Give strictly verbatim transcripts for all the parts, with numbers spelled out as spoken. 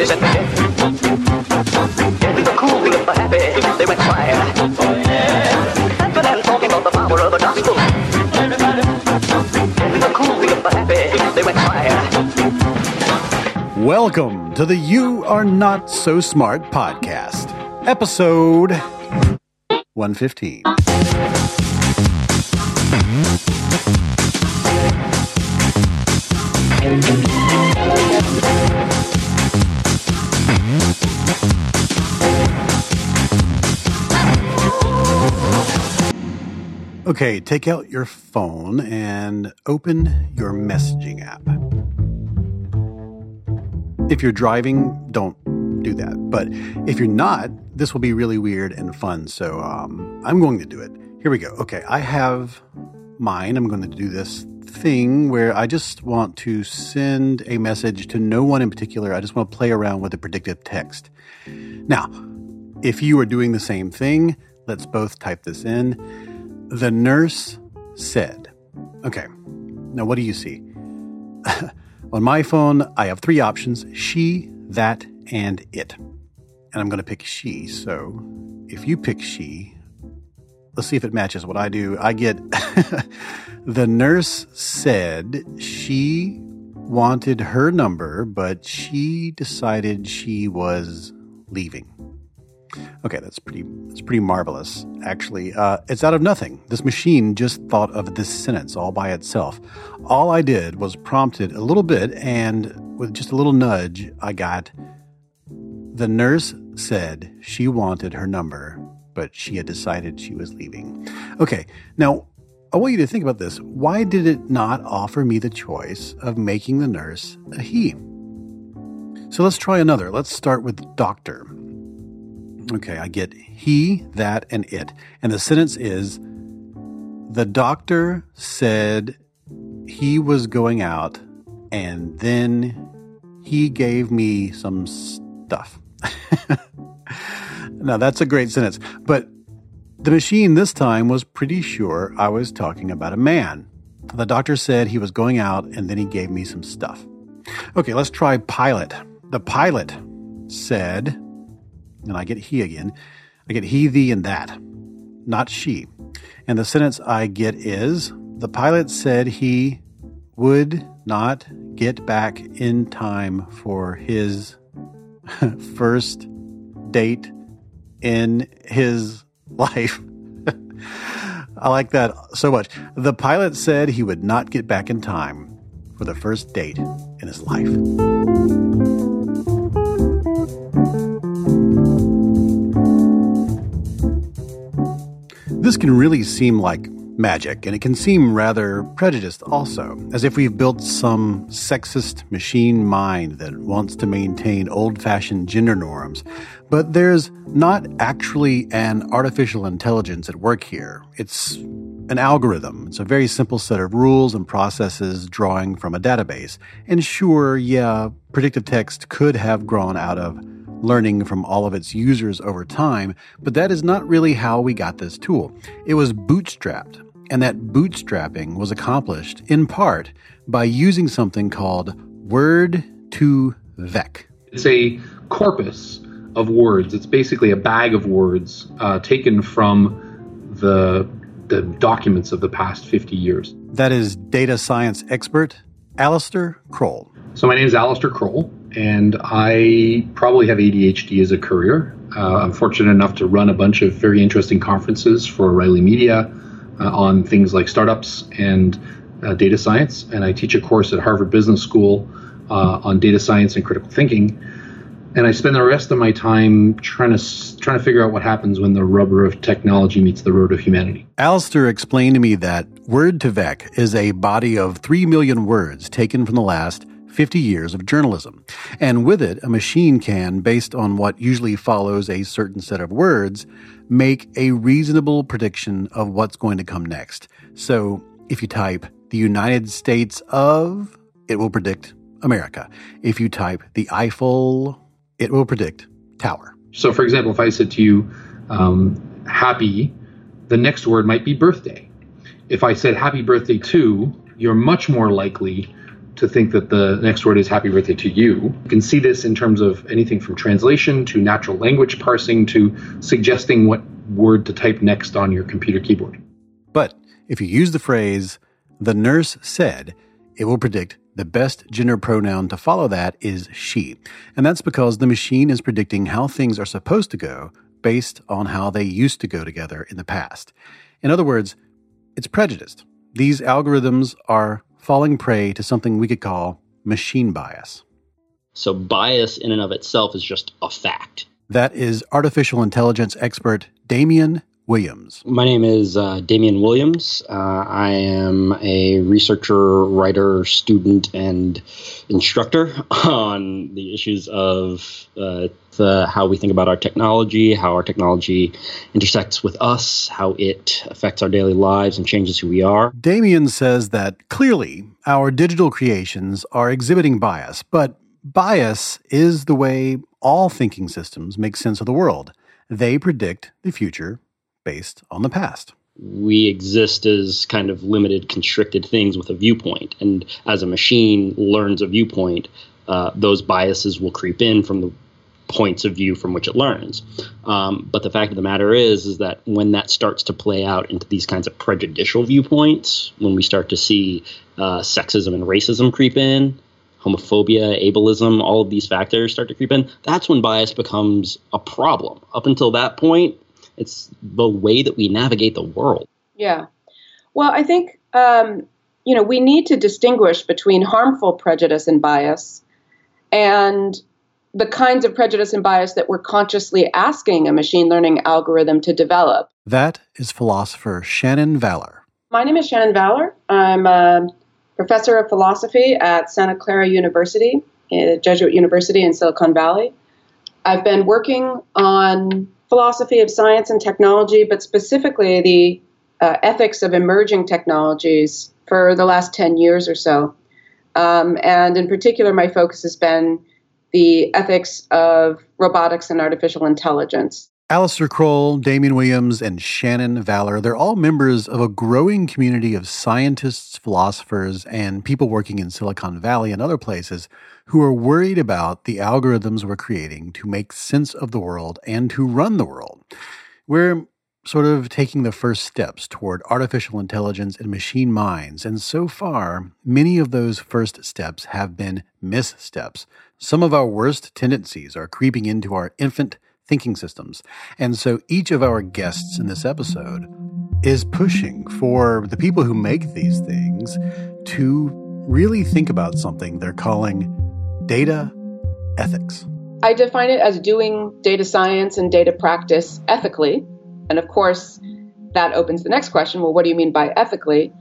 ladies and gentlemen. Getting the cool, feeling the happy, they went quiet. Laughing and talking about the power of the gospel. Getting the cool, feeling the happy, they went quiet. Welcome to the You Are Not So Smart podcast, episode one fifteen. Okay, take out your phone and open your messaging app. If you're driving, don't do that. But if you're not, this will be really weird and fun. So um, I'm going to do it. Here we go. Okay, I have mine. I'm going to do this thing where I just want to send a message to no one in particular. I just want to play around with the predictive text. Now, if you are doing the same thing, let's both type this in. The nurse said. Okay, now what do you see? On my phone, I have three options: she, that, and it. And I'm going to pick she. So if you pick she, let's see if it matches what I do. I get the nurse said she wanted her number, but she decided she was leaving. Okay, that's pretty that's pretty marvelous, actually. Uh, it's out of nothing. This machine just thought of this sentence all by itself. All I did was prompted a little bit, and with just a little nudge, I got, the nurse said she wanted her number, but she had decided she was leaving. Okay, now, I want you to think about this. Why did it not offer me the choice of making the nurse a he? So let's try another. Let's start with doctor. Okay, I get he, that, and it. And the sentence is, the doctor said he was going out, and then he gave me some stuff. Now, that's a great sentence. But the machine this time was pretty sure I was talking about a man. The doctor said he was going out, and then he gave me some stuff. Okay, let's try pilot. The pilot said... And I get he again. I get he, thee, and that, not she. And the sentence I get is, the pilot said he would not get back in time for his first date in his life. I like that so much. The pilot said he would not get back in time for the first date in his life. This can really seem like magic, and it can seem rather prejudiced also, as if we've built some sexist machine mind that wants to maintain old-fashioned gender norms. But there's not actually an artificial intelligence at work here. It's an algorithm. It's a very simple set of rules and processes drawing from a database. And sure, yeah, predictive text could have grown out of learning from all of its users over time, but that is not really how we got this tool. It was bootstrapped, and that bootstrapping was accomplished in part by using something called word to vec. It's a corpus of words. It's basically a bag of words uh, taken from the, the documents of the past fifty years. That is data science expert Alistair Kroll. So my name is Alistair Kroll, and I probably have A D H D as a career. Uh, I'm fortunate enough to run a bunch of very interesting conferences for O'Reilly Media uh, on things like startups and uh, data science. And I teach a course at Harvard Business School uh, on data science and critical thinking. And I spend the rest of my time trying to trying to figure out what happens when the rubber of technology meets the road of humanity. Alistair explained to me that word to vec is a body of three million words taken from the last fifty years of journalism. And with it, a machine can, based on what usually follows a certain set of words, make a reasonable prediction of what's going to come next. So if you type the United States of, it will predict America. If you type the Eiffel, it will predict tower. So for example, if I said to you, um, happy, the next word might be birthday. If I said happy birthday to, you're much more likely to think that the next word is happy birthday to you. You can see this in terms of anything from translation to natural language parsing to suggesting what word to type next on your computer keyboard. But if you use the phrase, the nurse said, it will predict the best gender pronoun to follow that is she. And that's because the machine is predicting how things are supposed to go based on how they used to go together in the past. In other words, it's prejudiced. These algorithms are falling prey to something we could call machine bias. So bias in and of itself is just a fact. That is artificial intelligence expert Damian Williams. My name is uh, Damian Williams. Uh, I am a researcher, writer, student, and instructor on the issues of uh, the, how we think about our technology, how our technology intersects with us, how it affects our daily lives and changes who we are. Damian says that clearly our digital creations are exhibiting bias, but bias is the way all thinking systems make sense of the world. They predict the future based on the past. We exist as kind of limited, constricted things with a viewpoint. And as a machine learns a viewpoint, uh, those biases will creep in from the points of view from which it learns. Um, but the fact of the matter is, is that when that starts to play out into these kinds of prejudicial viewpoints, when we start to see uh, sexism and racism creep in, homophobia, ableism, all of these factors start to creep in, that's when bias becomes a problem. Up until that point, it's the way that we navigate the world. Yeah. Well, I think, um, you know, we need to distinguish between harmful prejudice and bias and the kinds of prejudice and bias that we're consciously asking a machine learning algorithm to develop. That is philosopher Shannon Valor. My name is Shannon Valor. I'm a professor of philosophy at Santa Clara University, a Jesuit university in Silicon Valley. I've been working on philosophy of science and technology, but specifically the uh, ethics of emerging technologies for the last ten years or so. Um, and in particular, my focus has been the ethics of robotics and artificial intelligence. Alistair Kroll, Damian Williams, and Shannon Valor, they're all members of a growing community of scientists, philosophers, and people working in Silicon Valley and other places who are worried about the algorithms we're creating to make sense of the world and to run the world. We're sort of taking the first steps toward artificial intelligence and machine minds, and so far, many of those first steps have been missteps. Some of our worst tendencies are creeping into our infant thinking systems. And so each of our guests in this episode is pushing for the people who make these things to really think about something they're calling data ethics. I define it as doing data science and data practice ethically. And of course, that opens the next question. Well, what do you mean by ethically?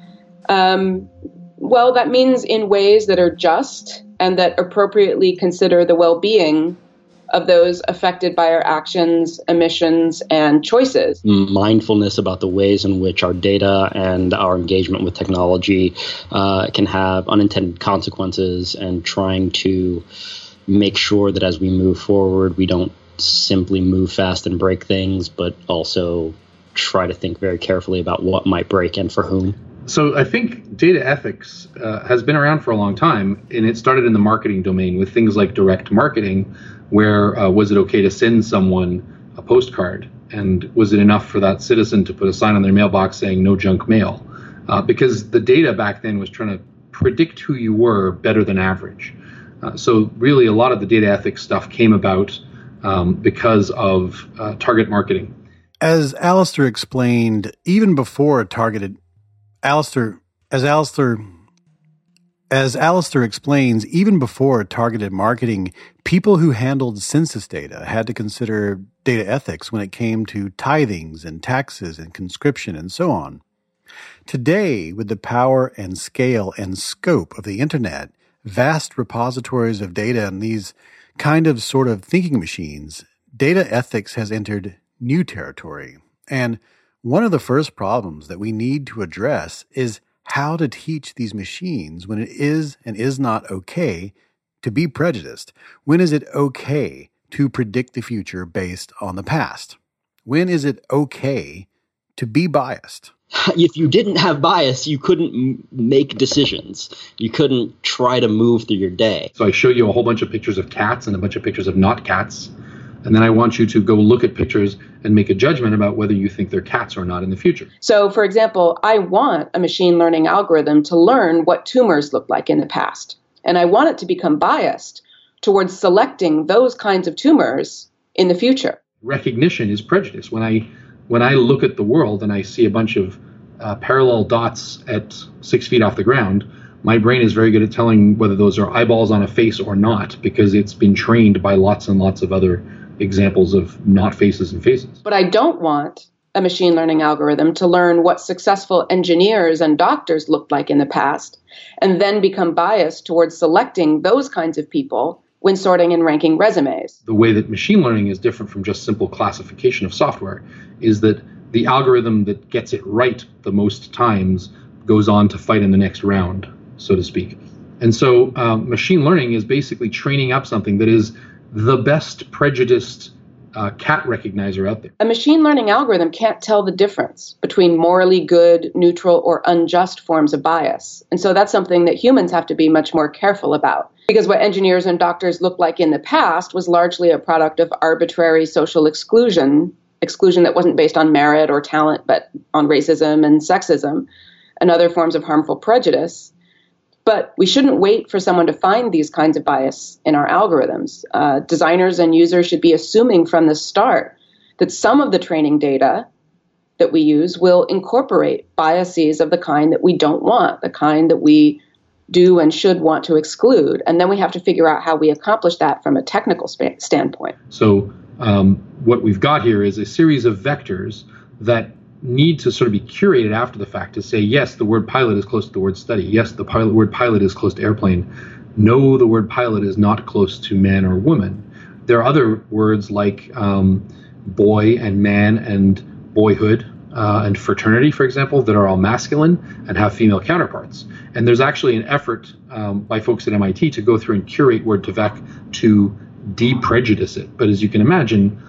Um, well, that means in ways that are just and that appropriately consider the well-being of those affected by our actions, emissions, and choices. Mindfulness about the ways in which our data and our engagement with technology uh, can have unintended consequences, and trying to make sure that as we move forward, we don't simply move fast and break things, but also try to think very carefully about what might break and for whom. So I think data ethics uh, has been around for a long time, and it started in the marketing domain with things like direct marketing, where uh, was it okay to send someone a postcard? And was it enough for that citizen to put a sign on their mailbox saying no junk mail? Uh, because the data back then was trying to predict who you were better than average. Uh, so really a lot of the data ethics stuff came about um, because of uh, target marketing. As Alistair explained, even before targeted, Alistair, as Alistair, as Alistair explains, even before targeted marketing, people who handled census data had to consider data ethics when it came to tithings and taxes and conscription and so on. Today, with the power and scale and scope of the internet, vast repositories of data and these kind of sort of thinking machines, data ethics has entered new territory. And one of the first problems that we need to address is how to teach these machines when it is and is not okay to be prejudiced. When is it okay to predict the future based on the past? When is it okay to be biased? if you didn't have bias, you couldn't m- make decisions. You couldn't try to move through your day. So I show you a whole bunch of pictures of cats and a bunch of pictures of not cats. And then I want you to go look at pictures and make a judgment about whether you think they're cats or not in the future. So, for example, I want a machine learning algorithm to learn what tumors look like in the past. And I want it to become biased towards selecting those kinds of tumors in the future. Recognition is prejudice. When I when I look at the world and I see a bunch of uh, parallel dots at six feet off the ground, my brain is very good at telling whether those are eyeballs on a face or not, because it's been trained by lots and lots of other examples of not faces and faces. But I don't want a machine learning algorithm to learn what successful engineers and doctors looked like in the past, and then become biased towards selecting those kinds of people when sorting and ranking resumes. The way that machine learning is different from just simple classification of software is that the algorithm that gets it right the most times goes on to fight in the next round, so to speak. And so um, machine learning is basically training up something that is the best prejudiced uh, cat recognizer out there. A machine learning algorithm can't tell the difference between morally good, neutral, or unjust forms of bias. And so that's something that humans have to be much more careful about. Because what engineers and doctors looked like in the past was largely a product of arbitrary social exclusion, exclusion that wasn't based on merit or talent, but on racism and sexism and other forms of harmful prejudice. But we shouldn't wait for someone to find these kinds of bias in our algorithms. Uh, designers and users should be assuming from the start that some of the training data that we use will incorporate biases of the kind that we don't want, the kind that we do and should want to exclude. And then we have to figure out how we accomplish that from a technical sp- standpoint. So um, what we've got here is a series of vectors that need to sort of be curated after the fact to say, yes, the word pilot is close to the word study. Yes, the pilot, word pilot is close to airplane. No, the word pilot is not close to man or woman. There are other words like um, boy and man and boyhood uh, and fraternity, for example, that are all masculine and have female counterparts. And there's actually an effort um, by folks at M I T to go through and curate word2vec to de-prejudice it. But as you can imagine,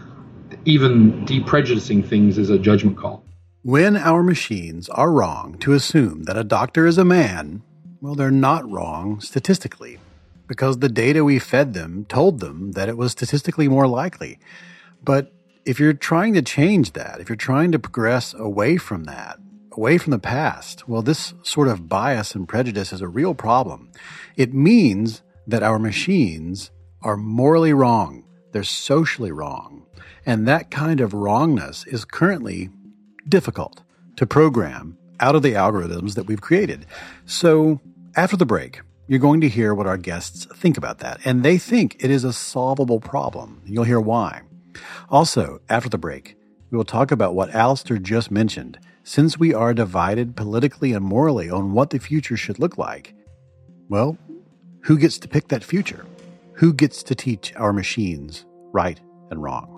even de-prejudicing things is a judgment call. When our machines are wrong to assume that a doctor is a man, well, they're not wrong statistically, because the data we fed them told them that it was statistically more likely. But if you're trying to change that, if you're trying to progress away from that, away from the past, well, this sort of bias and prejudice is a real problem. It means that our machines are morally wrong. They're socially wrong. And that kind of wrongness is currently difficult to program out of the algorithms that we've created. So after the break, you're going to hear what our guests think about that. And they think it is a solvable problem. You'll hear why. Also, after the break, we will talk about what Alistair just mentioned. Since we are divided politically and morally on what the future should look like, well, who gets to pick that future? Who gets to teach our machines right and wrong?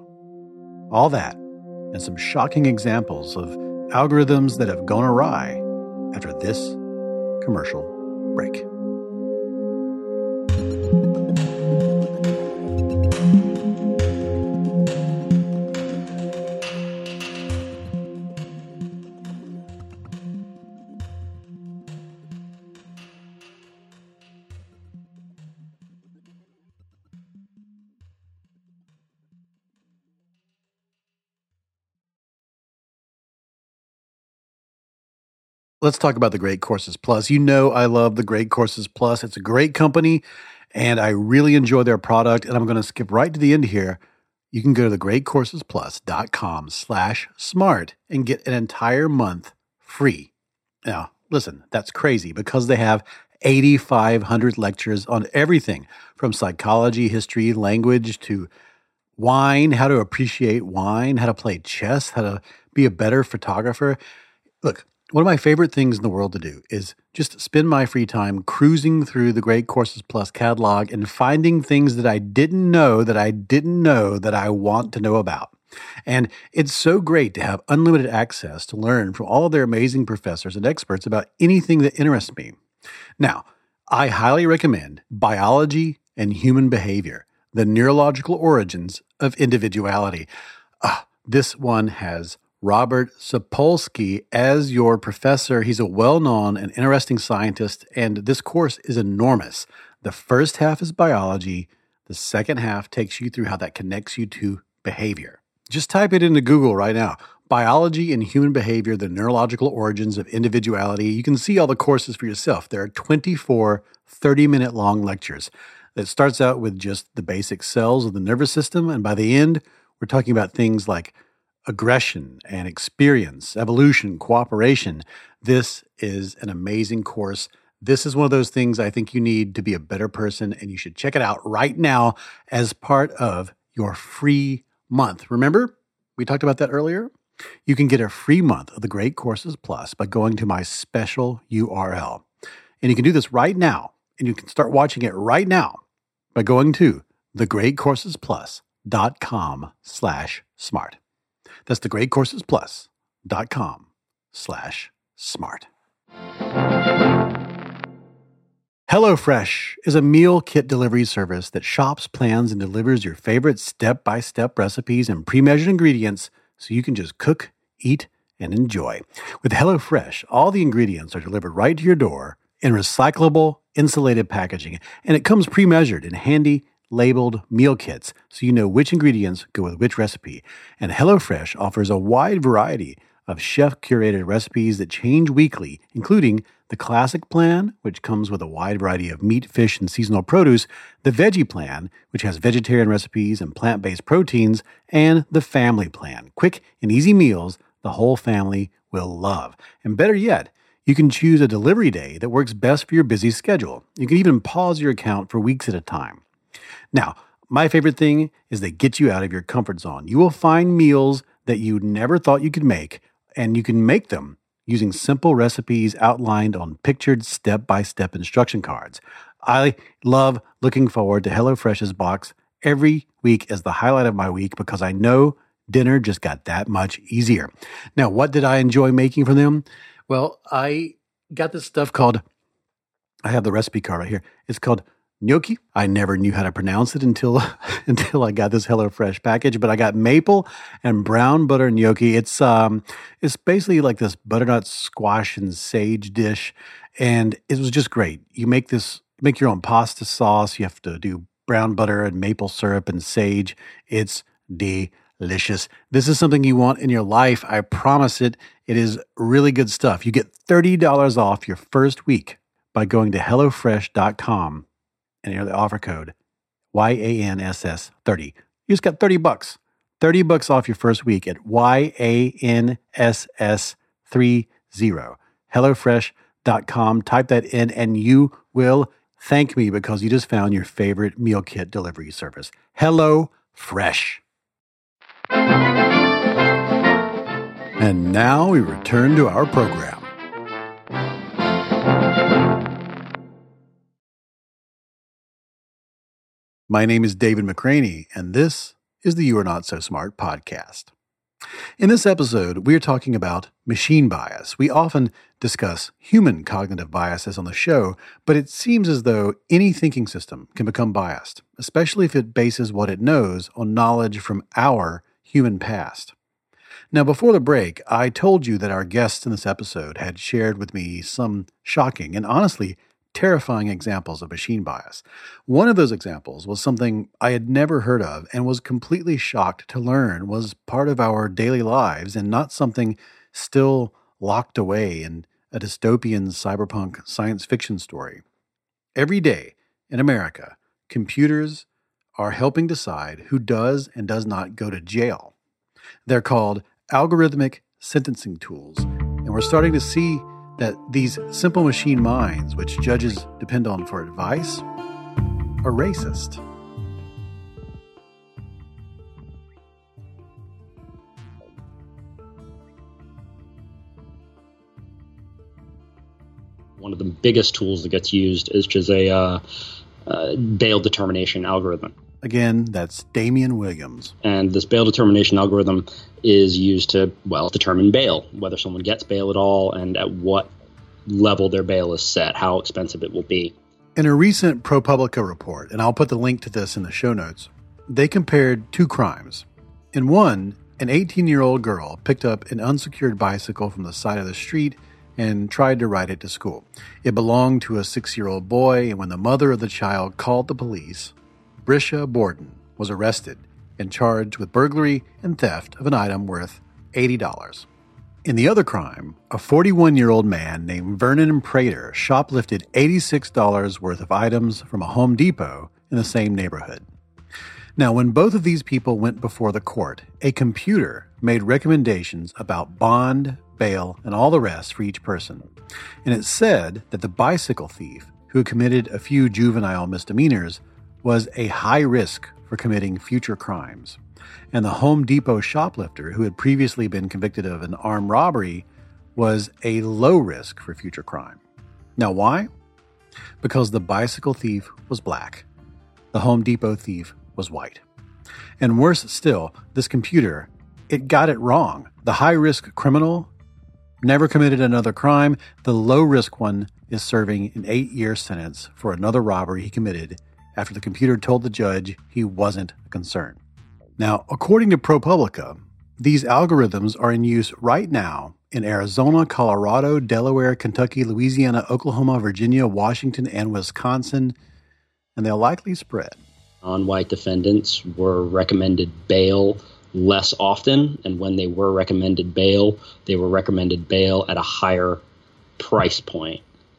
All that and some shocking examples of algorithms that have gone awry after this commercial break. Let's talk about the Great Courses Plus. You know I love the Great Courses Plus. It's a great company, and I really enjoy their product, and I'm going to skip right to the end here. You can go to thegreatcoursesplus.com slash smart and get an entire month free. Now, listen, that's crazy because they have eighty-five hundred lectures on everything from psychology, history, language, to wine, how to appreciate wine, how to play chess, how to be a better photographer. Look, one of my favorite things in the world to do is just spend my free time cruising through the Great Courses Plus catalog and finding things that I didn't know that I didn't know that I want to know about. And it's so great to have unlimited access to learn from all of their amazing professors and experts about anything that interests me. Now, I highly recommend Biology and Human Behavior, the Neurological Origins of Individuality. Ah, this one has Robert Sapolsky as your professor. He's a well-known and interesting scientist, and this course is enormous. The first half is biology. The second half takes you through how that connects you to behavior. Just type it into Google right now. Biology and Human Behavior, the Neurological Origins of Individuality. You can see all the courses for yourself. There are twenty-four thirty-minute long lectures. It starts out with just the basic cells of the nervous system, and by the end, we're talking about things like aggression and experience, evolution, cooperation. This is an amazing course. This is one of those things I think you need to be a better person, and you should check it out right now as part of your free month. Remember, we talked about that earlier? You can get a free month of the Great Courses Plus by going to my special U R L. And you can do this right now, and you can start watching it right now by going to thegreatcoursesplus.com slash smart. That's thegreatcoursesplus.com slash smart. HelloFresh is a meal kit delivery service that shops, plans, and delivers your favorite step-by-step recipes and pre-measured ingredients so you can just cook, eat, and enjoy. With HelloFresh, all the ingredients are delivered right to your door in recyclable, insulated packaging, and it comes pre-measured in handy, labeled meal kits so you know which ingredients go with which recipe. And HelloFresh offers a wide variety of chef-curated recipes that change weekly, including the Classic Plan, which comes with a wide variety of meat, fish, and seasonal produce, the Veggie Plan, which has vegetarian recipes and plant-based proteins, and the Family Plan, quick and easy meals the whole family will love. And better yet, you can choose a delivery day that works best for your busy schedule. You can even pause your account for weeks at a time. Now, my favorite thing is they get you out of your comfort zone. You will find meals that you never thought you could make, and you can make them using simple recipes outlined on pictured step-by-step instruction cards. I love looking forward to HelloFresh's box every week as the highlight of my week because I know dinner just got that much easier. Now, what did I enjoy making for them? Well, I got this stuff called, I have the recipe card right here. It's called gnocchi. I never knew how to pronounce it until until I got this HelloFresh package, but I got maple and brown butter gnocchi. It's um it's basically like this butternut squash and sage dish, and it was just great. You make this make your own pasta sauce. You have to do brown butter and maple syrup and sage. It's delicious. This is something you want in your life. I promise it. It is really good stuff. You get thirty dollars off your first week by going to HelloFresh dot com and enter the offer code Y A N S S thirty. You just got thirty bucks. thirty bucks off your first week at Y A N S S thirty. HelloFresh dot com. Type that in and you will thank me because you just found your favorite meal kit delivery service. HelloFresh. And now we return to our program. My name is David McCraney, and this is the You Are Not So Smart podcast. In this episode, we are talking about machine bias. We often discuss human cognitive biases on the show, but it seems as though any thinking system can become biased, especially if it bases what it knows on knowledge from our human past. Now, before the break, I told you that our guests in this episode had shared with me some shocking and honestly terrifying examples of machine bias. One of those examples was something I had never heard of and was completely shocked to learn was part of our daily lives and not something still locked away in a dystopian cyberpunk science fiction story. Every day in America, computers are helping decide who does and does not go to jail. They're called algorithmic sentencing tools, and we're starting to see that these simple machine minds, which judges depend on for advice, are racist. One of the biggest tools that gets used is just a uh, uh, bail determination algorithm. Again, that's Damian Williams. And this bail determination algorithm is used to, well, determine bail, whether someone gets bail at all and at what level their bail is set, how expensive it will be. In a recent ProPublica report, and I'll put the link to this in the show notes, they compared two crimes. In one, An eighteen-year-old girl picked up an unsecured bicycle from the side of the street and tried to ride it to school. It belonged to a six-year-old boy, and when the mother of the child called the police, Brisha Borden was arrested and charged with burglary and theft of an item worth eighty dollars. In the other crime, a forty-one-year-old man named Vernon Prater shoplifted eighty-six dollars worth of items from a Home Depot in the same neighborhood. Now, when both of these people went before the court, a computer made recommendations about bond, bail, and all the rest for each person. And it said that the bicycle thief, who had committed a few juvenile misdemeanors, was a high risk for committing future crimes. And the Home Depot shoplifter, who had previously been convicted of an armed robbery, was a low risk for future crime. Now, why? Because the bicycle thief was black. The Home Depot thief was white. And worse still, this computer, it got it wrong. The high-risk criminal never committed another crime. The low-risk one is serving an eight-year sentence for another robbery he committed after the computer told the judge he wasn't concerned. Now, according to ProPublica, these algorithms are in use right now in Arizona, Colorado, Delaware, Kentucky, Louisiana, Oklahoma, Virginia, Washington, and Wisconsin, and they'll likely spread. Non-white defendants were recommended bail less often, and when they were recommended bail, they were recommended bail at a higher price point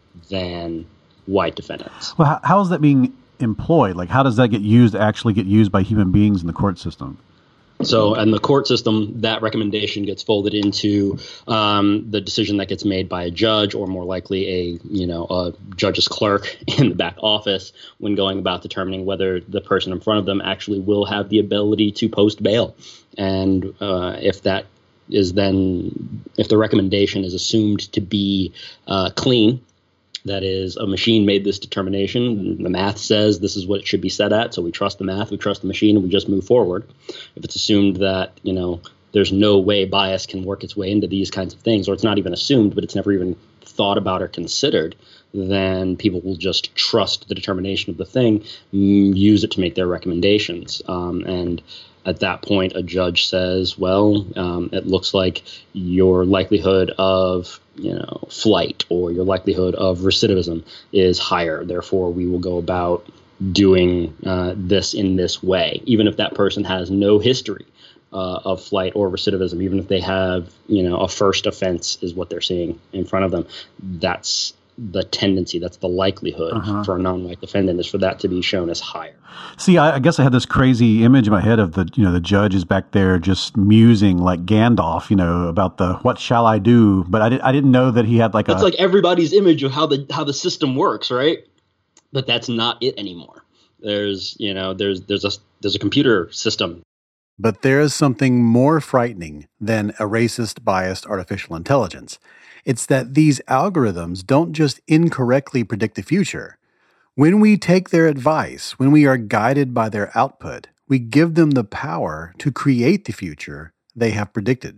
than white defendants. Well, how, how is that being employed? Like, how does that get used, actually get used by human beings in the court system? So, in the court system, that recommendation gets folded into um, the decision that gets made by a judge, or more likely a you know a judge's clerk in the back office, when going about determining whether the person in front of them actually will have the ability to post bail. And uh, if that is then, if the recommendation is assumed to be uh, clean, that is, a machine made this determination. The math says this is what it should be set at, so we trust the math, we trust the machine, and we just move forward. If it's assumed that, you know, there's no way bias can work its way into these kinds of things, or it's not even assumed, but it's never even thought about or considered, then people will just trust the determination of the thing, use it to make their recommendations. Um, and at that point, a judge says, well, um, it looks like your likelihood of, you know, flight or your likelihood of recidivism is higher. Therefore, we will go about doing uh, this in this way, even if that person has no history uh, of flight or recidivism, even if they have, you know, a first offense is what they're seeing in front of them. That's the tendency, that's the likelihood uh-huh. for a non-white defendant, is for that to be shown as higher. See, I, I guess I had this crazy image in my head of the, you know, the judge is back there just musing like Gandalf, you know, about the what shall I do? But I, did, I didn't know that he had like that's a... That's like everybody's image of how the how the system works, right? But that's not it anymore. There's, you know, there's there's a there's a computer system. But there is something more frightening than a racist, biased artificial intelligence. It's that these algorithms don't just incorrectly predict the future. When we take their advice, when we are guided by their output, we give them the power to create the future they have predicted.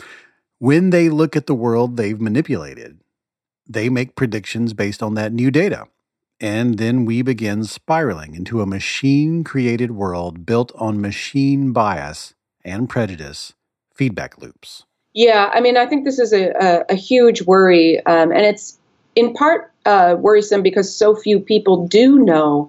When they look at the world they've manipulated, they make predictions based on that new data. And then we begin spiraling into a machine-created world built on machine bias and prejudice feedback loops. Yeah, I mean, I think this is a, a, a huge worry, um, and it's in part uh, worrisome because so few people do know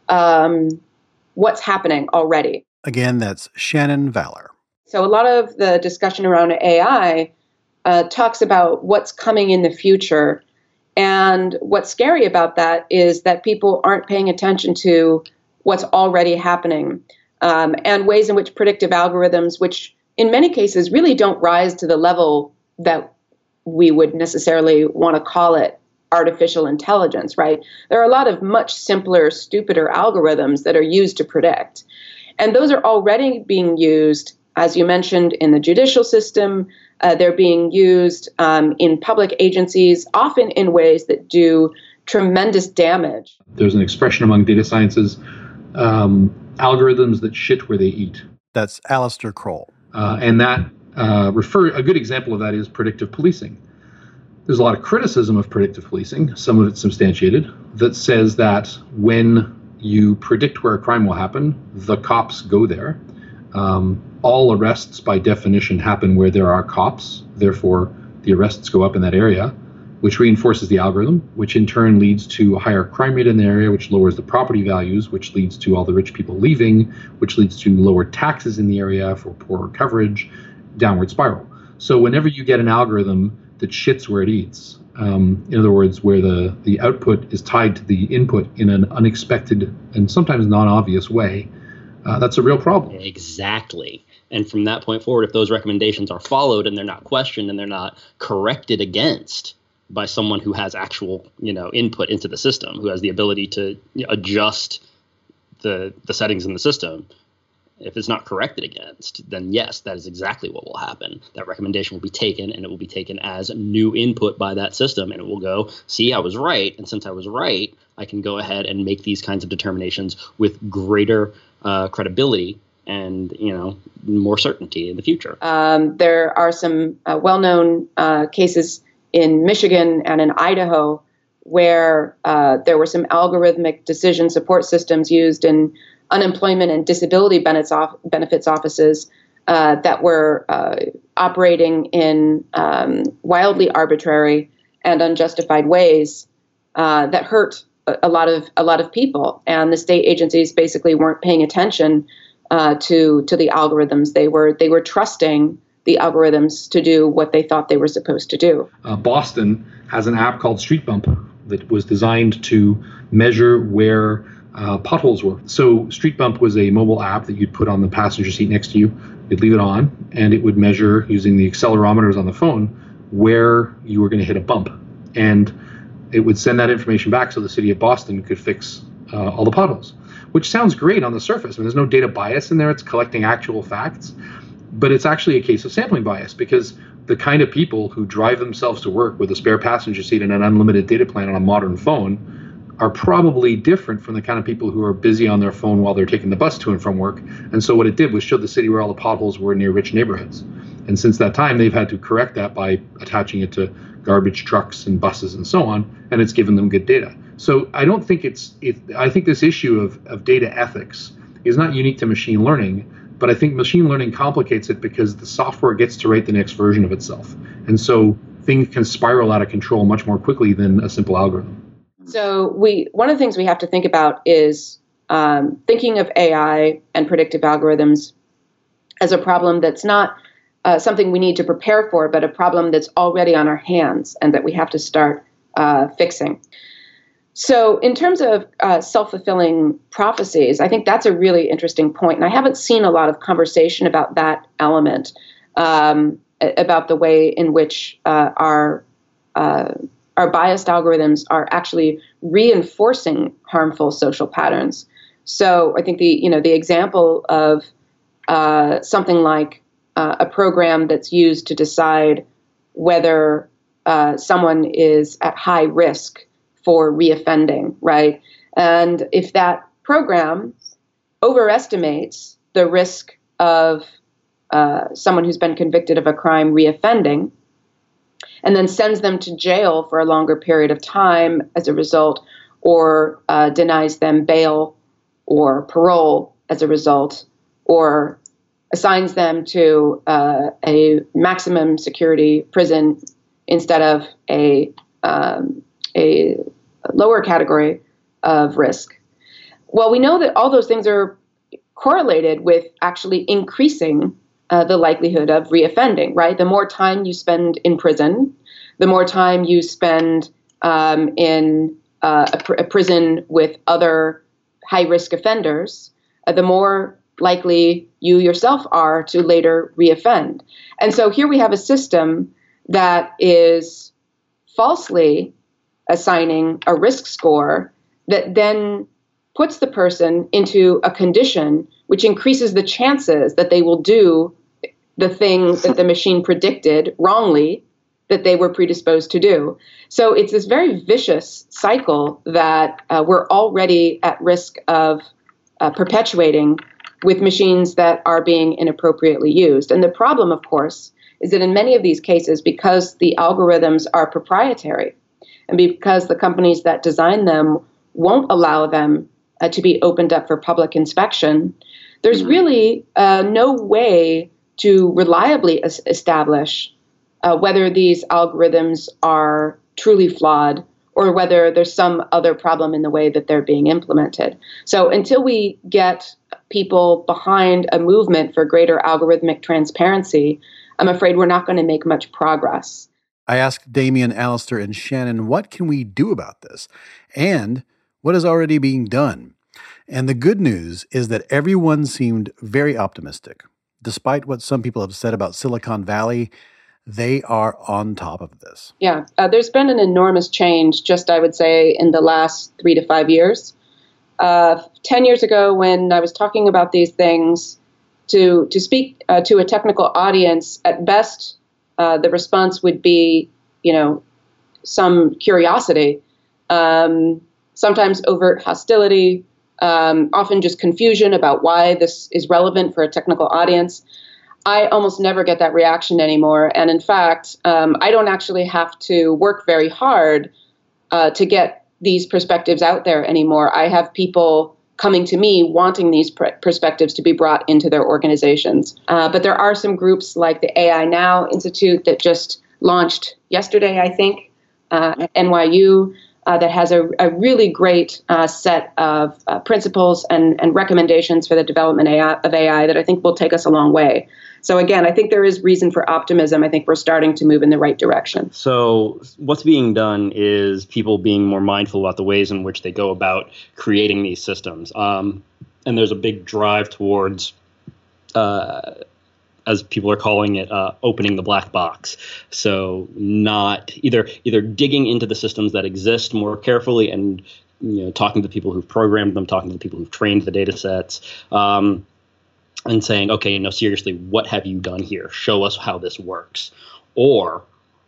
um, what's happening already. Again, that's Shannon Valor. So a lot of the discussion around A I uh, talks about what's coming in the future, and what's scary about that is that people aren't paying attention to what's already happening, um, and ways in which predictive algorithms, which in many cases really don't rise to the level that we would necessarily want to call it artificial intelligence, right? There are a lot of much simpler, stupider algorithms that are used to predict. And those are already being used, as you mentioned, in the judicial system. Uh, they're being used um, in public agencies, often in ways that do tremendous damage. There's an expression among data sciences, um, algorithms that shit where they eat. That's Alistair Kroll. Uh, and that uh, refer a good example of that is predictive policing. There's a lot of criticism of predictive policing, some of it substantiated, that says that when you predict where a crime will happen, the cops go there. Um, all arrests by definition happen where there are cops. Therefore, the arrests go up in that area, which reinforces the algorithm, which in turn leads to a higher crime rate in the area, which lowers the property values, which leads to all the rich people leaving, which leads to lower taxes in the area for poorer coverage, downward spiral. So whenever you get an algorithm that shits where it eats, um, in other words, where the, the output is tied to the input in an unexpected and sometimes non-obvious way, uh, that's a real problem. Exactly. And from that point forward, if those recommendations are followed and they're not questioned and they're not corrected against by someone who has actual, you know, input into the system, who has the ability to adjust the the settings in the system, if it's not corrected against, then yes, that is exactly what will happen. That recommendation will be taken, and it will be taken as new input by that system, and it will go, see, I was right, and since I was right, I can go ahead and make these kinds of determinations with greater uh, credibility and, you know, more certainty in the future. Um, there are some uh, well-known uh, cases in Michigan and in Idaho where uh, there were some algorithmic decision support systems used in unemployment and disability benefits, off, benefits offices uh, that were uh, operating in um, wildly arbitrary and unjustified ways uh, that hurt a, a lot of a lot of people. And the state agencies basically weren't paying attention uh, to to the algorithms. They were they were trusting the algorithms to do what they thought they were supposed to do. Uh, Boston has an app called Street Bump that was designed to measure where uh, potholes were. So Street Bump was a mobile app that you'd put on the passenger seat next to you. You'd leave it on, and it would measure, using the accelerometers on the phone, where you were going to hit a bump. And it would send that information back so the city of Boston could fix uh, all the potholes, which sounds great on the surface. I mean, there's no data bias in there. It's collecting actual facts. But it's actually a case of sampling bias, because the kind of people who drive themselves to work with a spare passenger seat and an unlimited data plan on a modern phone are probably different from the kind of people who are busy on their phone while they're taking the bus to and from work. And so what it did was show the city where all the potholes were near rich neighborhoods. And since that time, they've had to correct that by attaching it to garbage trucks and buses and so on, and it's given them good data. So I don't think it's, it, I think this issue of, of data ethics is not unique to machine learning. But I think machine learning complicates it because the software gets to write the next version of itself. And so things can spiral out of control much more quickly than a simple algorithm. So we one of the things we have to think about is um, thinking of A I and predictive algorithms as a problem that's not uh, something we need to prepare for, but a problem that's already on our hands and that we have to start uh, fixing. So in terms of uh, self-fulfilling prophecies, I think that's a really interesting point. And I haven't seen a lot of conversation about that element, um, about the way in which uh, our uh, our biased algorithms are actually reinforcing harmful social patterns. So I think the you know the example of uh, something like uh, a program that's used to decide whether uh, someone is at high risk for reoffending, right? And if that program overestimates the risk of uh, someone who's been convicted of a crime reoffending, and then sends them to jail for a longer period of time as a result, or uh, denies them bail or parole as a result, or assigns them to uh, a maximum security prison instead of a um, a lower category of risk. Well, we know that all those things are correlated with actually increasing uh, the likelihood of reoffending, right? The more time you spend in prison, the more time you spend um, in uh, a, pr- a prison with other high-risk offenders, uh, the more likely you yourself are to later reoffend. And so here we have a system that is falsely assigning a risk score that then puts the person into a condition which increases the chances that they will do the thing that the machine predicted wrongly that they were predisposed to do. So it's this very vicious cycle that uh, we're already at risk of uh, perpetuating with machines that are being inappropriately used. And the problem, of course, is that in many of these cases, because the algorithms are proprietary, and because the companies that design them won't allow them uh, to be opened up for public inspection, there's really uh, no way to reliably es- establish uh, whether these algorithms are truly flawed or whether there's some other problem in the way that they're being implemented. So until we get people behind a movement for greater algorithmic transparency, I'm afraid we're not going to make much progress. I asked Damien, Alistair, and Shannon, what can we do about this? And what is already being done? And the good news is that everyone seemed very optimistic. Despite what some people have said about Silicon Valley, they are on top of this. Yeah, uh, there's been an enormous change, just I would say, in the last three to five years. Uh, Ten years ago, when I was talking about these things, to to speak uh, to a technical audience, at best, uh, the response would be, you know, some curiosity, um, sometimes overt hostility, um, often just confusion about why this is relevant for a technical audience. I almost never get that reaction anymore. And in fact, um, I don't actually have to work very hard uh, to get these perspectives out there anymore. I have people coming to me wanting these pr- perspectives to be brought into their organizations. Uh, but there are some groups like the A I Now Institute that just launched yesterday, I think, uh, at N Y U, uh, that has a, a really great uh, set of uh, principles and, and recommendations for the development A I, of A I that I think will take us a long way. So again, I think there is reason for optimism. I think we're starting to move in the right direction. So what's being done is people being more mindful about the ways in which they go about creating these systems. Um, and there's a big drive towards, uh, as people are calling it, uh, opening the black box. So not either either digging into the systems that exist more carefully and, you know, talking to the people who've programmed them, talking to the people who've trained the data sets, um, and saying, okay, no, seriously, what have you done here? Show us how this works. Or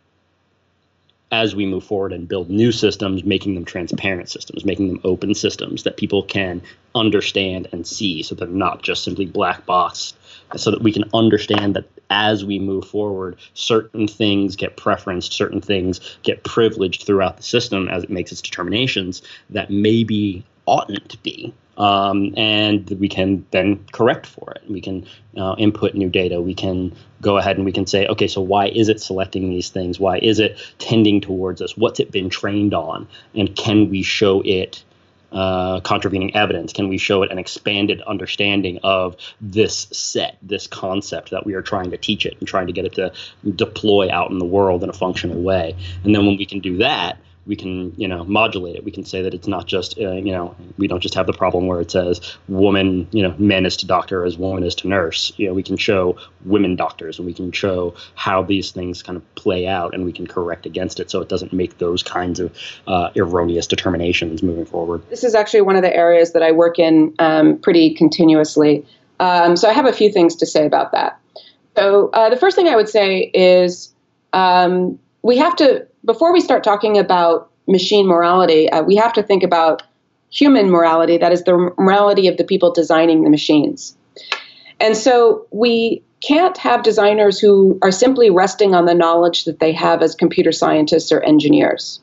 as we move forward and build new systems, making them transparent systems, making them open systems that people can understand and see, so they're not just simply black boxed, so that we can understand that as we move forward, certain things get preferenced, certain things get privileged throughout the system as it makes its determinations that maybe oughtn't to be. Um, and we can then correct for it. We can uh, input new data. We can go ahead and we can say, okay, so why is it selecting these things? Why is it tending towards us? What's it been trained on? And can we show it uh, contravening evidence? Can we show it an expanded understanding of this set, this concept that we are trying to teach it and trying to get it to deploy out in the world in a functional way? And then when we can do that, we can, you know, modulate it. We can say that it's not just, uh, you know, we don't just have the problem where it says woman, you know, man is to doctor as woman is to nurse. You know, we can show women doctors and we can show how these things kind of play out and we can correct against it so it doesn't make those kinds of uh, erroneous determinations moving forward. This is actually one of the areas that I work in um, pretty continuously. Um, so I have a few things to say about that. So uh, the first thing I would say is um, we have to, before we start talking about machine morality, uh, we have to think about human morality, that is the morality of the people designing the machines. And so we can't have designers who are simply resting on the knowledge that they have as computer scientists or engineers.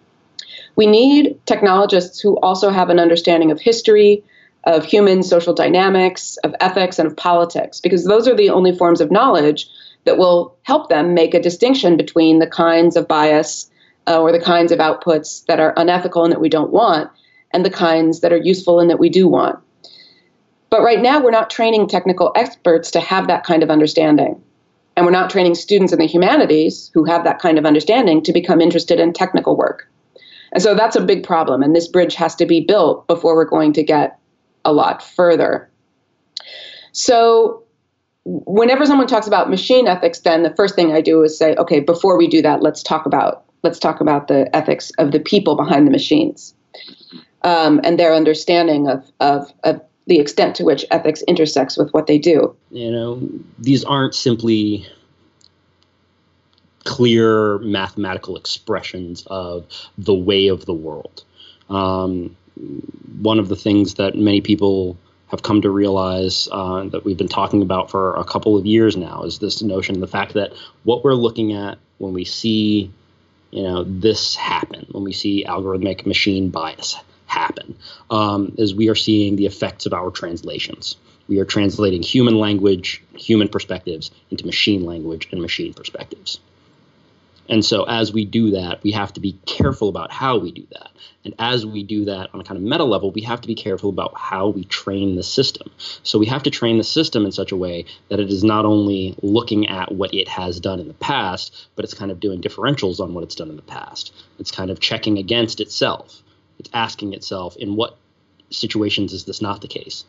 We need technologists who also have an understanding of history, of human social dynamics, of ethics, and of politics, because those are the only forms of knowledge that will help them make a distinction between the kinds of bias uh, or the kinds of outputs that are unethical and that we don't want, and the kinds that are useful and that we do want. But right now, we're not training technical experts to have that kind of understanding. And we're not training students in the humanities who have that kind of understanding to become interested in technical work. And so that's a big problem. And this bridge has to be built before we're going to get a lot further. So whenever someone talks about machine ethics, then the first thing I do is say, okay, before we do that, let's talk about let's talk about the ethics of the people behind the machines um, and their understanding of, of, of the extent to which ethics intersects with what they do. You know, these aren't simply clear mathematical expressions of the way of the world. Um, one of the things that many people have come to realize uh, that we've been talking about for a couple of years now is this notion, the fact that what we're looking at when we see, you know, this happen, when we see algorithmic machine bias happen, um, is we are seeing the effects of our translations. We are translating human language, human perspectives into machine language and machine perspectives. And so as we do that, we have to be careful about how we do that. And as we do that on a kind of meta level, we have to be careful about how we train the system. So we have to train the system in such a way that it is not only looking at what it has done in the past, but it's kind of doing differentials on what it's done in the past. It's kind of checking against itself. It's asking itself, in what situations is this not the case?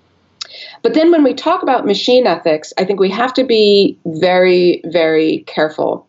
But then when we talk about machine ethics, I think we have to be very, very careful.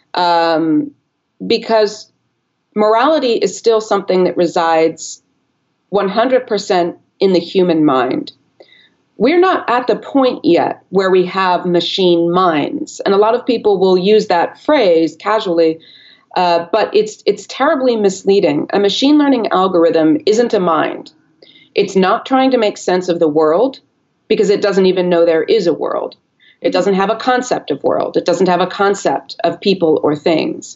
Um, because morality is still something that resides one hundred percent in the human mind. We're not at the point yet where we have machine minds. And a lot of people will use that phrase casually, uh, but it's it's terribly misleading. A machine learning algorithm isn't a mind. It's not trying to make sense of the world because it doesn't even know there is a world. It doesn't have a concept of world. It doesn't have a concept of people or things.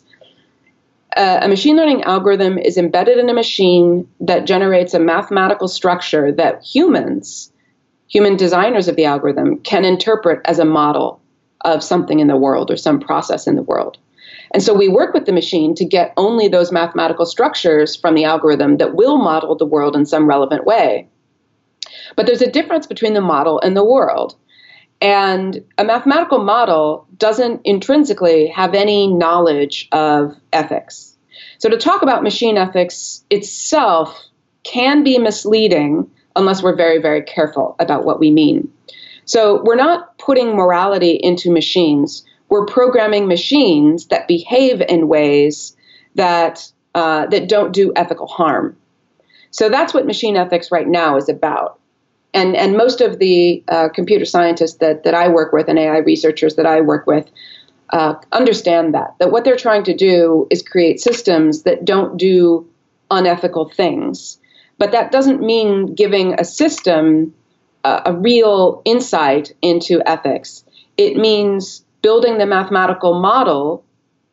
Uh, a machine learning algorithm is embedded in a machine that generates a mathematical structure that humans, human designers of the algorithm, can interpret as a model of something in the world or some process in the world. And so we work with the machine to get only those mathematical structures from the algorithm that will model the world in some relevant way. But there's a difference between the model and the world. And a mathematical model doesn't intrinsically have any knowledge of ethics. So to talk about machine ethics itself can be misleading unless we're very, very careful about what we mean. So we're not putting morality into machines. We're programming machines that behave in ways that uh, that don't do ethical harm. So that's what machine ethics right now is about. And and most of the uh, computer scientists that, that I work with and A I researchers that I work with uh, understand that, that what they're trying to do is create systems that don't do unethical things. But that doesn't mean giving a system uh, a real insight into ethics. It means building the mathematical model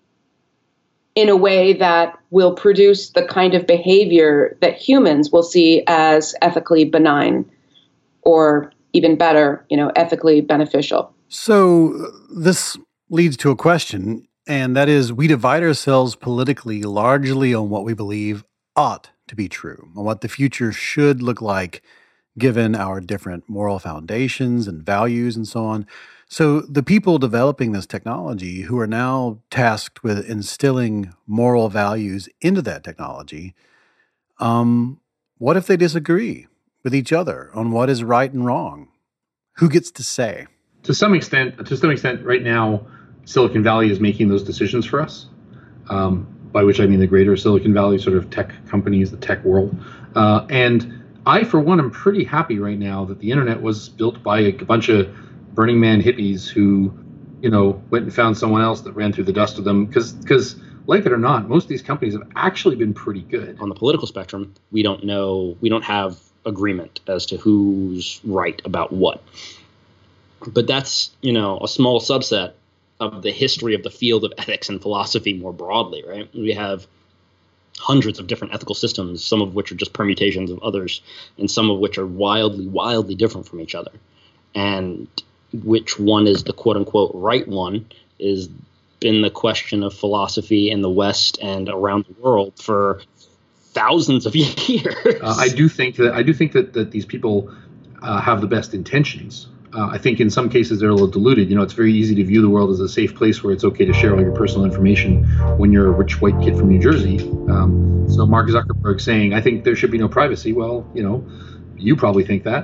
in a way that will produce the kind of behavior that humans will see as ethically benign, or even better, you know, ethically beneficial. So this leads to a question, and that is, we divide ourselves politically largely on what we believe ought to be true, on what the future should look like given our different moral foundations and values and so on. So the people developing this technology, who are now tasked with instilling moral values into that technology, um, what if they disagree with each other on what is right and wrong? Who gets to say? To some extent, to some extent, right now, Silicon Valley is making those decisions for us. Um, by which I mean the greater Silicon Valley, sort of tech companies, the tech world. Uh, and I, for one, am pretty happy right now that the internet was built by a bunch of Burning Man hippies who, you know, went and found someone else that ran through the dust of them. Because, because, like it or not, most of these companies have actually been pretty good. On the political spectrum, we don't know, we don't have agreement as to who's right about what. But that's, you know, a small subset of the history of the field of ethics and philosophy more broadly, right? We have hundreds of different ethical systems, some of which are just permutations of others, and some of which are wildly, wildly different from each other. And which one is the quote-unquote right one is been the question of philosophy in the West and around the world for thousands of years. Uh, I do think that I do think that, that these people uh, have the best intentions. Uh, I think in some cases they're a little diluted. You know, it's very easy to view the world as a safe place where it's okay to share all your personal information when you're a rich white kid from New Jersey. Um, so Mark Zuckerberg saying, I think there should be no privacy. Well, you know, you probably think that.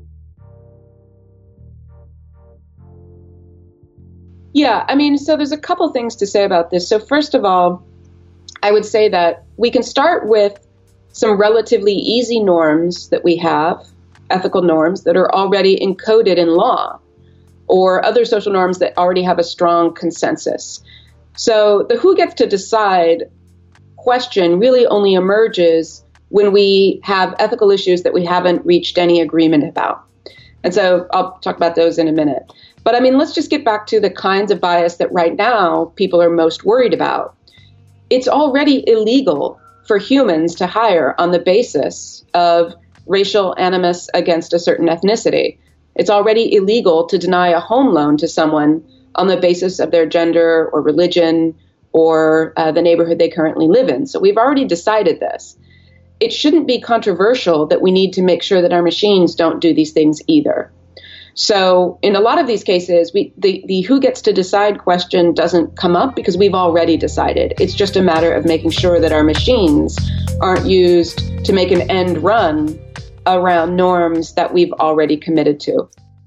Yeah, I mean, so there's a couple things to say about this. So first of all, I would say that we can start with some relatively easy norms that we have, ethical norms that are already encoded in law, or other social norms that already have a strong consensus. So the who gets to decide question really only emerges when we have ethical issues that we haven't reached any agreement about. And so I'll talk about those in a minute. But I mean, let's just get back to the kinds of bias that right now people are most worried about. It's already illegal for humans to hire on the basis of racial animus against a certain ethnicity. It's already illegal to deny a home loan to someone on the basis of their gender or religion or uh, the neighborhood they currently live in. So we've already decided this. It shouldn't be controversial that we need to make sure that our machines don't do these things either. So in a lot of these cases, we, the, the who gets to decide question doesn't come up because we've already decided. It's just a matter of making sure that our machines aren't used to make an end run around norms that we've already committed to.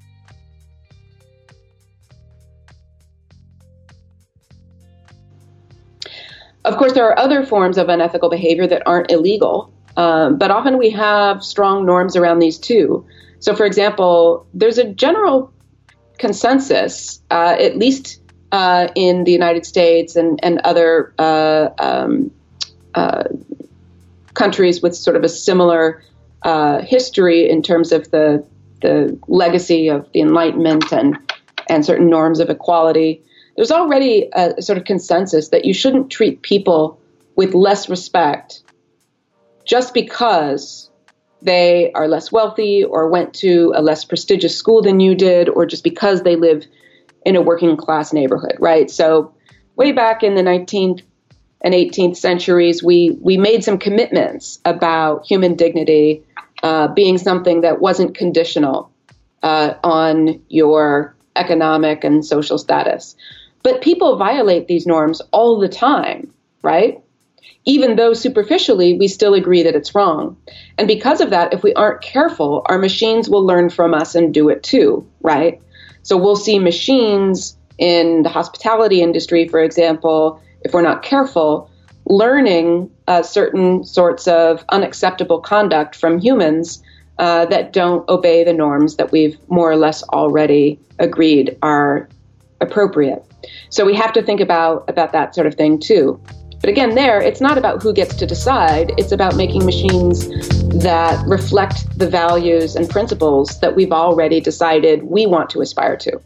Of course, there are other forms of unethical behavior that aren't illegal, um, but often we have strong norms around these too. So, for example, there's a general consensus, uh, at least uh, in the United States and, and other uh, um, uh, countries with sort of a similar uh, history in terms of the the legacy of the Enlightenment and, and certain norms of equality. There's already a sort of consensus that you shouldn't treat people with less respect just because they are less wealthy or went to a less prestigious school than you did, or just because they live in a working class neighborhood, right? So way back in the nineteenth and eighteenth centuries, we, we made some commitments about human dignity uh, being something that wasn't conditional uh, on your economic and social status. But people violate these norms all the time, right? Even though superficially we still agree that it's wrong. And because of that, if we aren't careful, our machines will learn from us and do it too, right? So we'll see machines in the hospitality industry, for example, if we're not careful, learning uh, certain sorts of unacceptable conduct from humans uh, that don't obey the norms that we've more or less already agreed are appropriate. So we have to think about, about that sort of thing too. But again, there, it's not about who gets to decide. It's about making machines that reflect the values and principles that we've already decided we want to aspire to.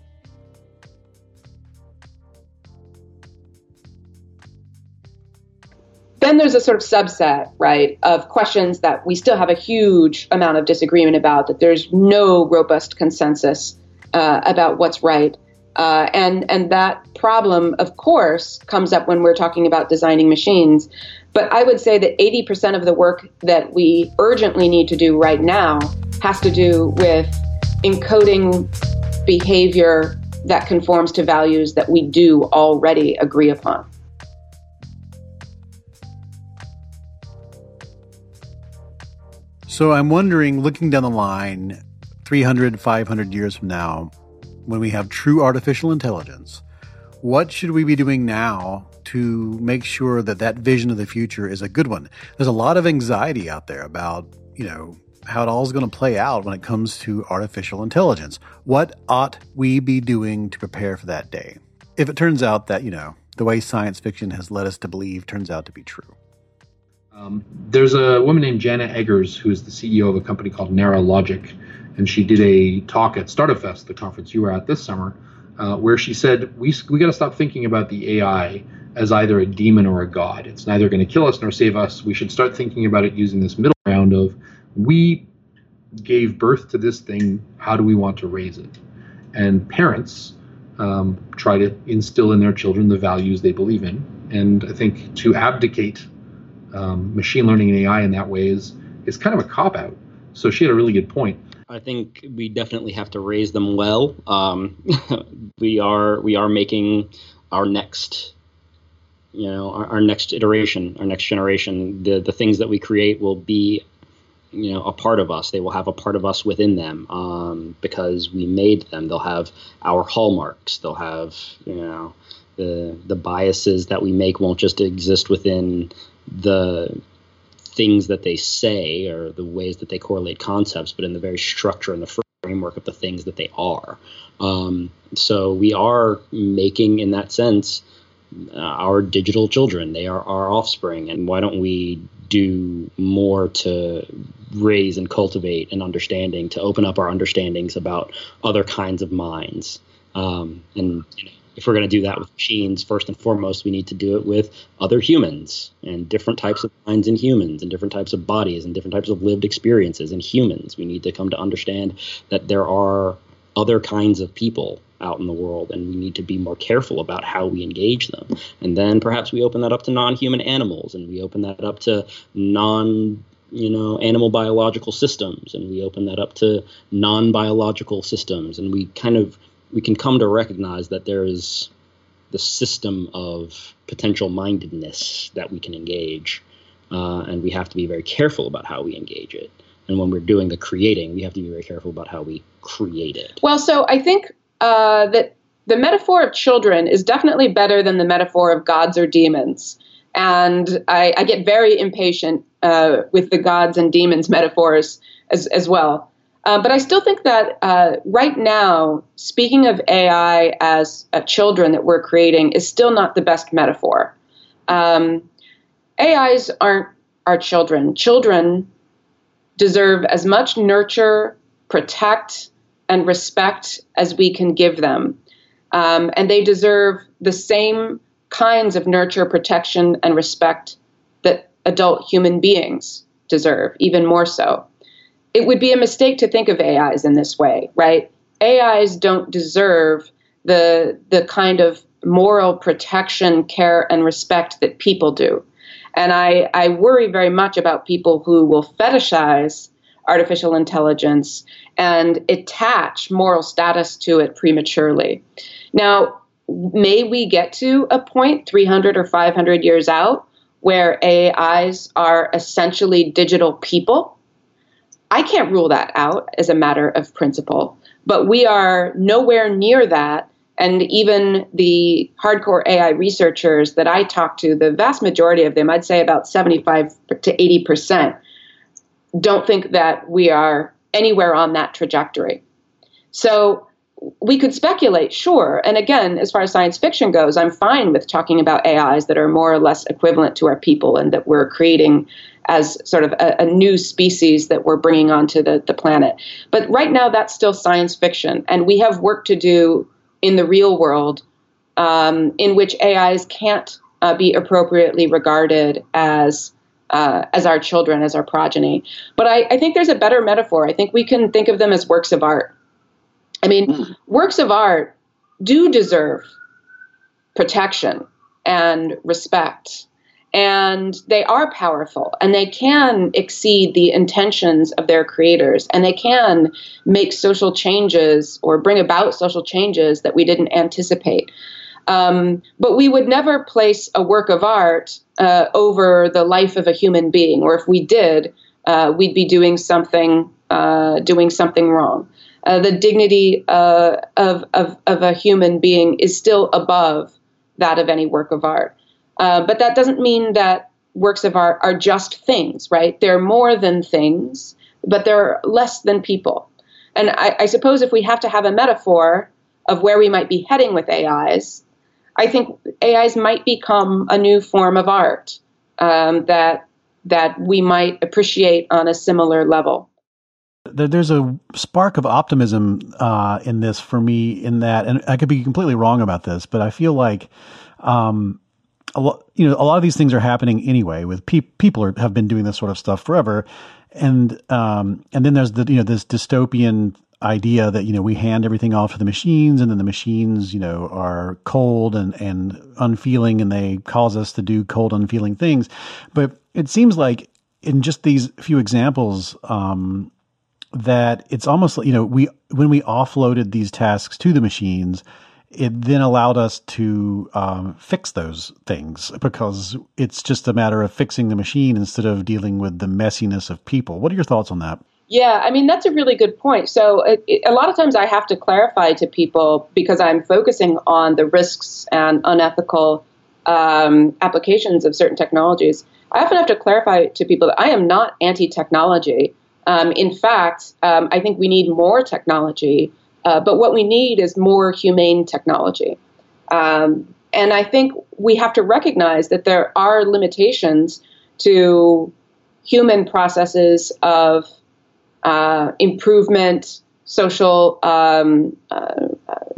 Then there's a sort of subset, right, of questions that we still have a huge amount of disagreement about, that there's no robust consensus uh, about what's right. Uh, and, and that problem, of course, comes up when we're talking about designing machines. But I would say that eighty percent of the work that we urgently need to do right now has to do with encoding behavior that conforms to values that we do already agree upon. So I'm wondering, looking down the line, three hundred, five hundred years from now, when we have true artificial intelligence, what should we be doing now to make sure that that vision of the future is a good one? There's a lot of anxiety out there about, you know, how it all is going to play out when it comes to artificial intelligence. What ought we be doing to prepare for that day? If it turns out that, you know, the way science fiction has led us to believe turns out to be true. Um, there's a woman named Jana Eggers, who is the C E O of a company called Neuralogic. And she did a talk at Startup Fest, the conference you were at this summer, uh, where she said, we we got to stop thinking about the A I as either a demon or a god. It's neither going to kill us nor save us. We should start thinking about it using this middle ground of, we gave birth to this thing, how do we want to raise it? And parents um, try to instill in their children the values they believe in. And I think to abdicate um, machine learning and A I in that way is, is kind of a cop-out. So she had a really good point. I think we definitely have to raise them well. Um, we are we are making our next, you know, our, our next iteration, our next generation. The the things that we create will be, you know, a part of us. They will have a part of us within them um, because we made them. They'll have our hallmarks. They'll have, you know, the the biases that we make won't just exist within the things that they say or the ways that they correlate concepts, but in the very structure and the framework of the things that they are. Um, so we are making, in that sense, uh, our digital children. They are our offspring. And why don't we do more to raise and cultivate an understanding, to open up our understandings about other kinds of minds? Um, and you know, if we're going to do that with machines, first and foremost, we need to do it with other humans and different types of minds in humans and different types of bodies and different types of lived experiences in humans. We need to come to understand that there are other kinds of people out in the world, and we need to be more careful about how we engage them. And then perhaps we open that up to non-human animals, and we open that up to non, you know, animal biological systems, and we open that up to non-biological systems, and we kind of we can come to recognize that there is the system of potential mindedness that we can engage, uh, and we have to be very careful about how we engage it. And when we're doing the creating, we have to be very careful about how we create it. Well, so I think uh, that the metaphor of children is definitely better than the metaphor of gods or demons. And I, I get very impatient uh, with the gods and demons metaphors as, as well. Uh, but I still think that uh, right now, speaking of A I as uh, children that we're creating is still not the best metaphor. Um, A Is aren't our children. Children deserve as much nurture, protect, and respect as we can give them. Um, and they deserve the same kinds of nurture, protection, and respect that adult human beings deserve, even more so. It would be a mistake to think of A Is in this way, right? A Is don't deserve the, the kind of moral protection, care, and respect that people do. And I, I worry very much about people who will fetishize artificial intelligence and attach moral status to it prematurely. Now, may we get to a point three hundred or five hundred years out where A Is are essentially digital people? I can't rule that out as a matter of principle, but we are nowhere near that. And even the hardcore A I researchers that I talk to, the vast majority of them, I'd say about seventy-five to eighty percent, don't think that we are anywhere on that trajectory. So we could speculate, sure. And again, as far as science fiction goes, I'm fine with talking about A Is that are more or less equivalent to our people and that we're creating as sort of a, a new species that we're bringing onto the, the planet. But right now, that's still science fiction. And we have work to do in the real world um, in which A Is can't uh, be appropriately regarded as uh, as our children, as our progeny. But I, I think there's a better metaphor. I think we can think of them as works of art. I mean, mm. works of art do deserve protection and respect. And they are powerful, and they can exceed the intentions of their creators, and they can make social changes or bring about social changes that we didn't anticipate. Um, but we would never place a work of art uh, over the life of a human being, or if we did, uh, we'd be doing something uh, doing something wrong. Uh, the dignity uh, of, of of a human being is still above that of any work of art. Uh, but that doesn't mean that works of art are just things, right? They're more than things, but they're less than people. And I, I suppose if we have to have a metaphor of where we might be heading with A Is, I think A Is might become a new form of art um, that that we might appreciate on a similar level. There's a spark of optimism uh, in this for me in that, and I could be completely wrong about this, but I feel like um, a lot, you know, a lot of these things are happening anyway. With pe- people are, have been doing this sort of stuff forever, and um, and then there's the you know this dystopian idea that you know we hand everything off to the machines, and then the machines you know are cold and and unfeeling, and they cause us to do cold, unfeeling things. But it seems like in just these few examples, um, that it's almost like, you know, we, when we offloaded these tasks to the machines, it then allowed us to um, fix those things because it's just a matter of fixing the machine instead of dealing with the messiness of people. What are your thoughts on that? Yeah, I mean, that's a really good point. So it, it, a lot of times I have to clarify to people because I'm focusing on the risks and unethical um, applications of certain technologies. I often have to clarify to people that I am not anti-technology. Um, in fact, um, I think we need more technology, uh, but what we need is more humane technology. Um, and I think we have to recognize that there are limitations to human processes of uh, improvement, social um, uh,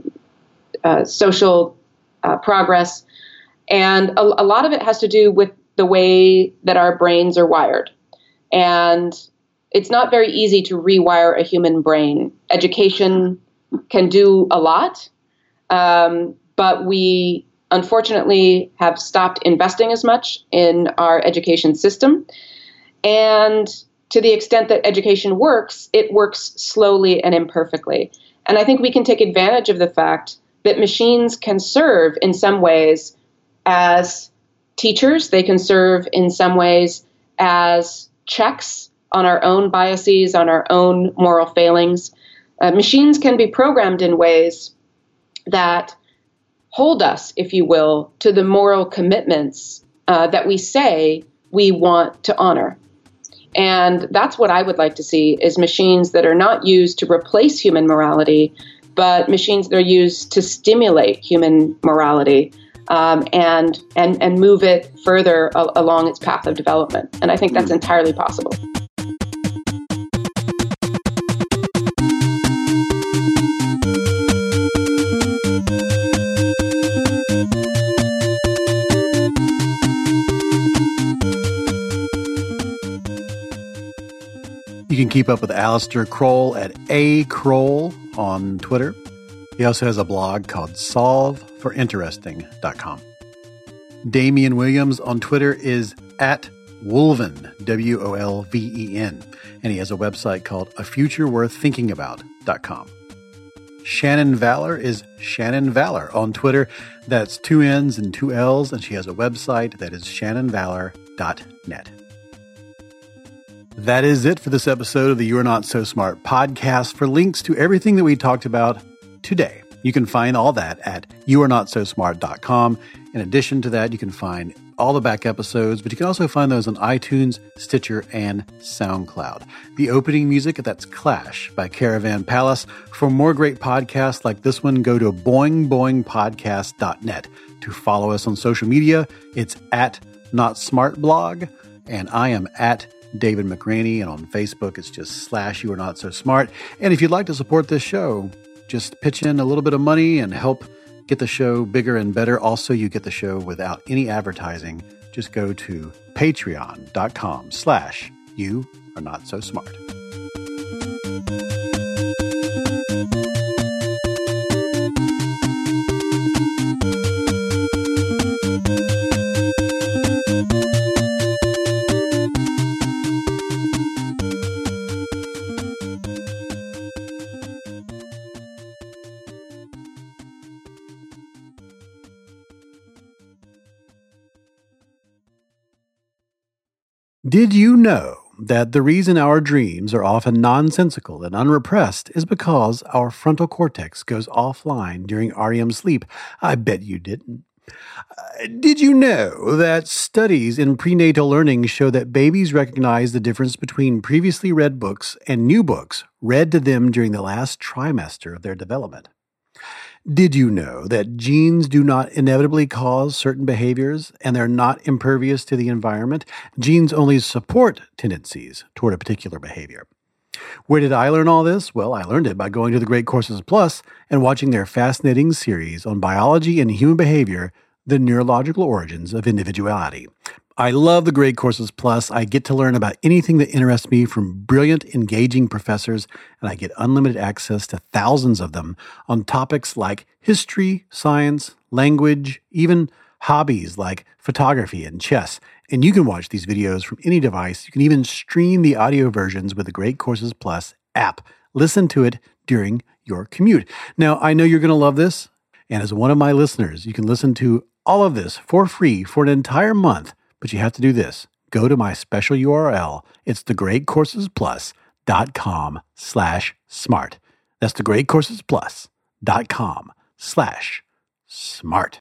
uh, social uh, progress, and a, a lot of it has to do with the way that our brains are wired. And it's not very easy to rewire a human brain. Education can do a lot, um, but we unfortunately have stopped investing as much in our education system. And to the extent that education works, it works slowly and imperfectly. And I think we can take advantage of the fact that machines can serve in some ways as teachers. They can serve in some ways as checks on our own biases, on our own moral failings. Uh, machines can be programmed in ways that hold us, if you will, to the moral commitments uh, that we say we want to honor. And that's what I would like to see, is machines that are not used to replace human morality, but machines that are used to stimulate human morality um, and, and, and move it further a- along its path of development. And I think that's entirely possible. You can keep up with Alistair Kroll at A Kroll on Twitter. He also has a blog called solve for interesting dot com. Damian Williams on Twitter is at Wolven, W O L V E N, and he has a website called a future worth thinking about dot com. Shannon Valor is Shannon Valor on Twitter. That's two N's and two L's, and she has a website that is shannon valor dot net. That is it for this episode of the You Are Not So Smart podcast. For links to everything that we talked about today, you can find all that at you are not so smart dot com. In addition to that, you can find all the back episodes, but you can also find those on iTunes, Stitcher, and SoundCloud. The opening music, that's Clash by Caravan Palace. For more great podcasts like this one, go to boing boing podcast dot net. To follow us on social media, it's at Not Smart Blog, and I am at David McRaney, and on Facebook, it's just slash You Are Not So Smart. And if you'd like to support this show, just pitch in a little bit of money and help get the show bigger and better. Also, you get the show without any advertising. Just go to patreon.com slash You Are Not So Smart. Did you know that the reason our dreams are often nonsensical and unrepressed is because our frontal cortex goes offline during R E M sleep? I bet you didn't. Uh, did you know that studies in prenatal learning show that babies recognize the difference between previously read books and new books read to them during the last trimester of their development? Did you know that genes do not inevitably cause certain behaviors and they're not impervious to the environment? Genes only support tendencies toward a particular behavior. Where did I learn all this? Well, I learned it by going to the Great Courses Plus and watching their fascinating series on biology and human behavior, the neurological origins of individuality. I love the Great Courses Plus. I get to learn about anything that interests me from brilliant, engaging professors, and I get unlimited access to thousands of them on topics like history, science, language, even hobbies like photography and chess. And you can watch these videos from any device. You can even stream the audio versions with the Great Courses Plus app. Listen to it during your commute. Now, I know you're going to love this, and as one of my listeners, you can listen to all of this for free for an entire month. But you have to do this. Go to my special U R L. It's thegreatcoursesplus.com slash smart. That's thegreatcoursesplus.com slash smart.